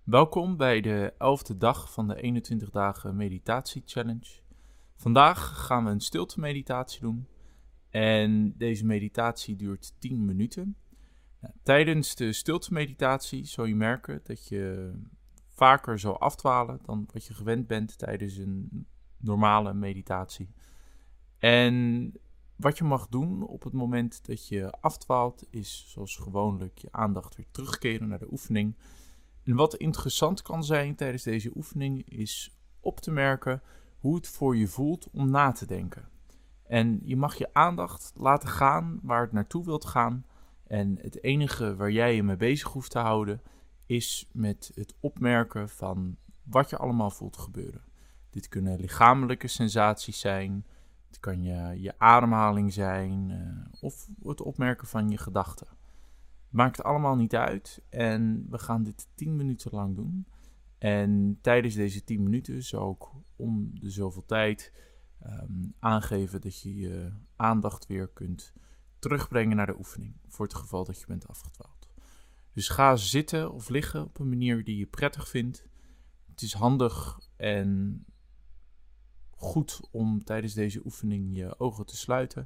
Welkom bij de 11e dag van de 21 dagen meditatie challenge. Vandaag gaan we een stilte meditatie doen en deze meditatie duurt 10 minuten. Tijdens de stilte meditatie zul je merken dat je vaker zal afdwalen dan wat je gewend bent tijdens een normale meditatie. En wat je mag doen op het moment dat je afdwaalt is zoals gewoonlijk je aandacht weer terugkeren naar de oefening. En wat interessant kan zijn tijdens deze oefening is op te merken hoe het voor je voelt om na te denken. En je mag je aandacht laten gaan waar het naartoe wilt gaan. En het enige waar jij je mee bezig hoeft te houden is met het opmerken van wat je allemaal voelt gebeuren. Dit kunnen lichamelijke sensaties zijn, het kan je ademhaling zijn of het opmerken van je gedachten. Maakt allemaal niet uit en we gaan dit 10 minuten lang doen. En tijdens deze 10 minuten zal ik om de zoveel tijd aangeven dat je je aandacht weer kunt terugbrengen naar de oefening. Voor het geval dat je bent afgedwaald. Dus ga zitten of liggen op een manier die je prettig vindt. Het is handig en goed om tijdens deze oefening je ogen te sluiten.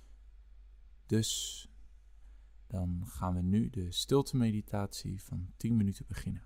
Dus dan gaan we nu de stilte meditatie van 10 minuten beginnen.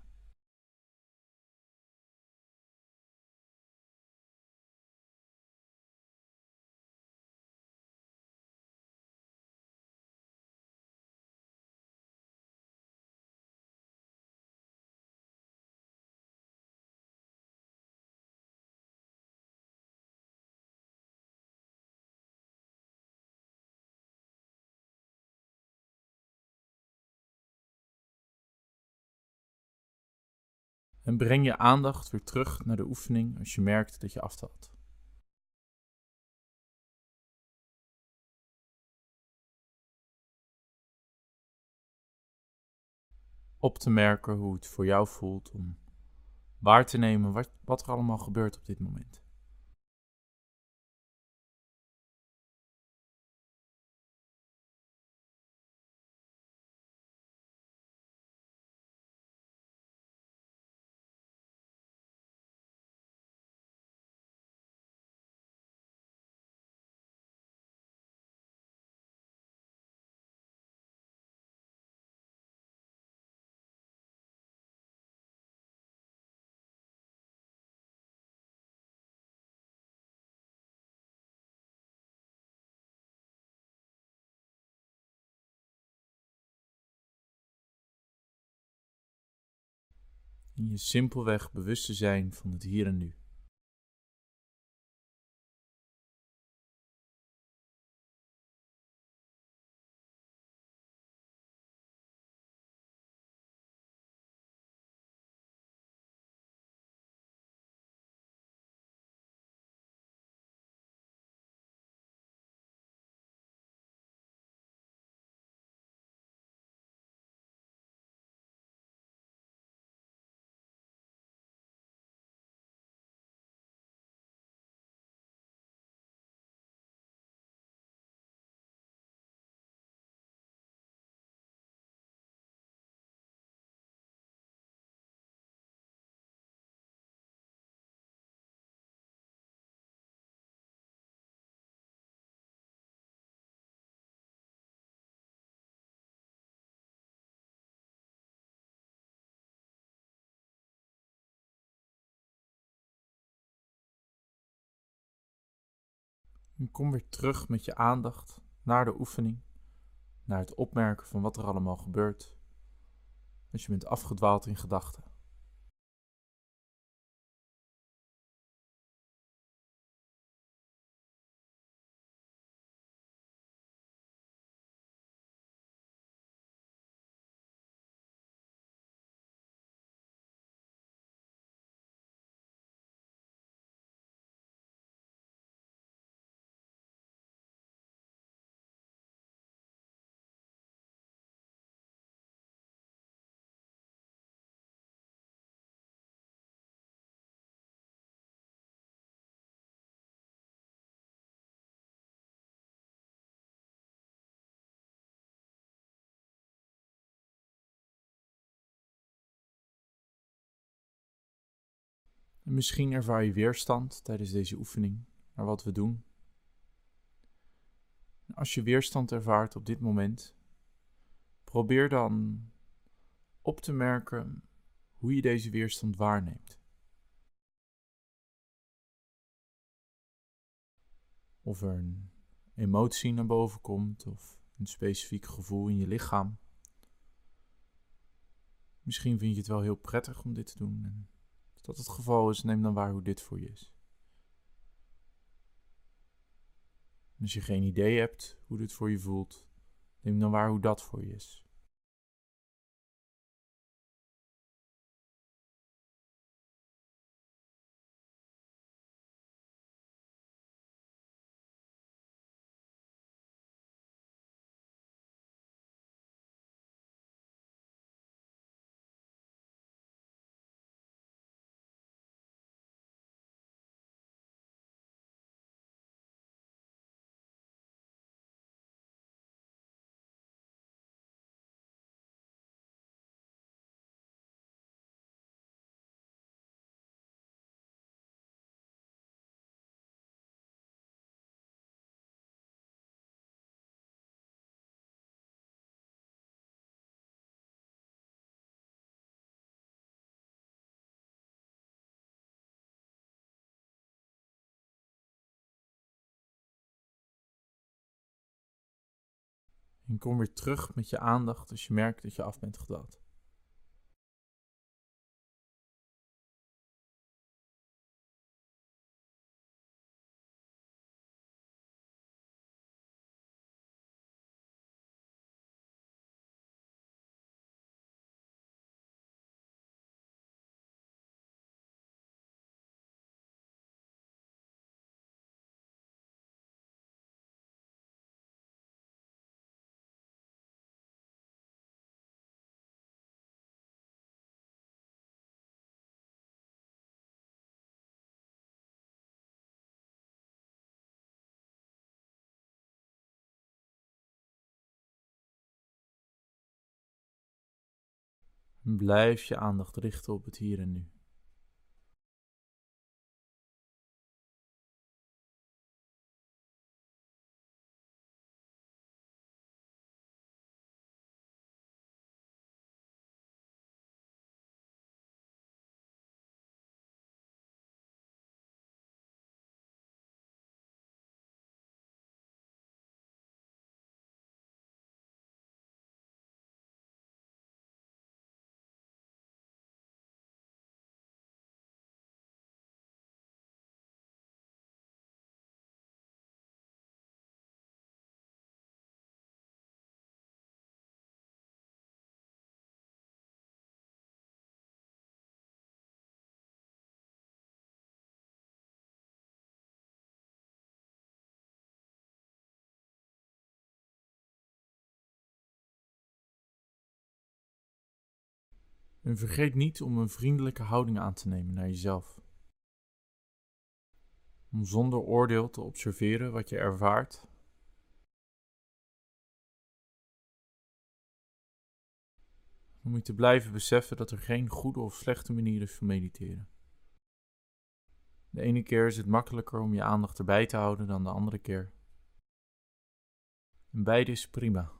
En breng je aandacht weer terug naar de oefening als je merkt dat je afdwaalt. Op te merken hoe het voor jou voelt om waar te nemen wat er allemaal gebeurt op dit moment. En je simpelweg bewust te zijn van het hier en nu. En kom weer terug met je aandacht naar de oefening, naar het opmerken van wat er allemaal gebeurt als je bent afgedwaald in gedachten. En misschien ervaar je weerstand tijdens deze oefening naar wat we doen. Als je weerstand ervaart op dit moment, probeer dan op te merken hoe je deze weerstand waarneemt. Of er een emotie naar boven komt of een specifiek gevoel in je lichaam. Misschien vind je het wel heel prettig om dit te doen. En als dat het geval is, neem dan waar hoe dit voor je is. En als je geen idee hebt hoe dit voor je voelt, neem dan waar hoe dat voor je is. En kom weer terug met je aandacht als je merkt dat je af bent gedwaald. En blijf je aandacht richten op het hier en nu. En vergeet niet om een vriendelijke houding aan te nemen naar jezelf. Om zonder oordeel te observeren wat je ervaart. Om je te blijven beseffen dat er geen goede of slechte manier is van mediteren. De ene keer is het makkelijker om je aandacht erbij te houden dan de andere keer. En beide is prima.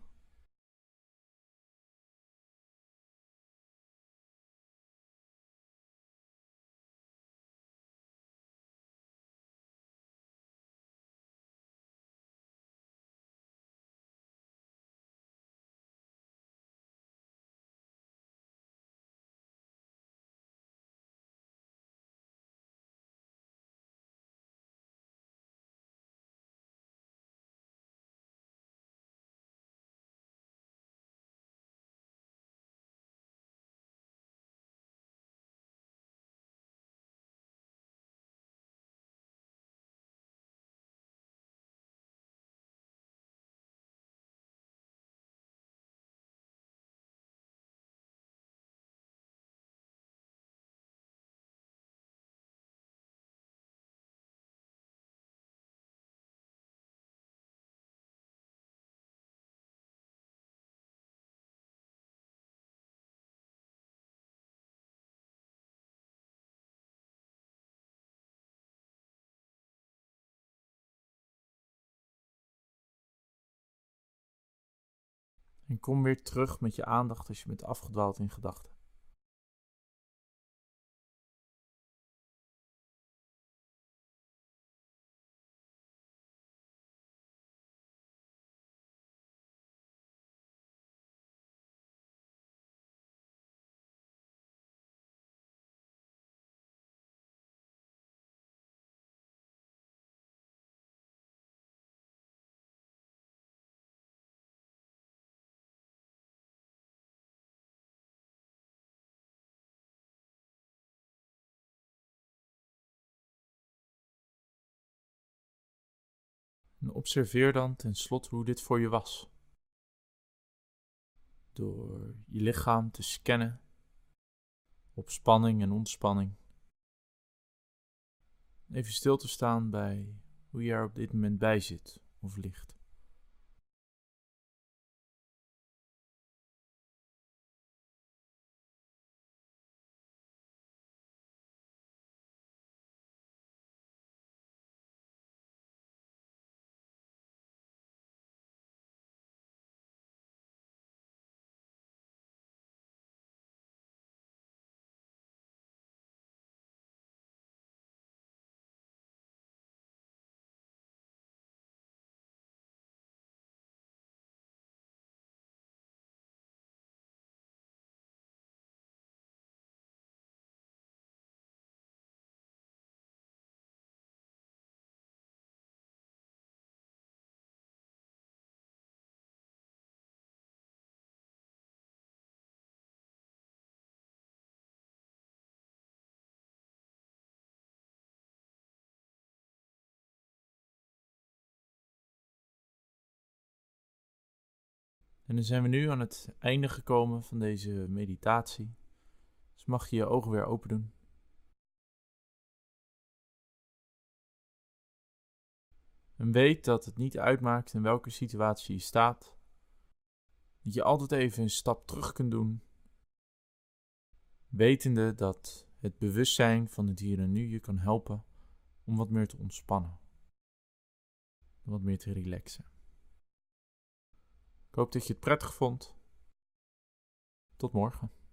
En kom weer terug met je aandacht als je bent afgedwaald in gedachten. En observeer dan tenslotte hoe dit voor je was. Door je lichaam te scannen op spanning en ontspanning. Even stil te staan bij hoe je er op dit moment bij zit of ligt. En dan zijn we nu aan het einde gekomen van deze meditatie. Dus mag je je ogen weer open doen. En weet dat het niet uitmaakt in welke situatie je staat. Dat je altijd even een stap terug kunt doen. Wetende dat het bewustzijn van het hier en nu je kan helpen om wat meer te ontspannen. Wat meer te relaxen. Ik hoop dat je het prettig vond. Tot morgen.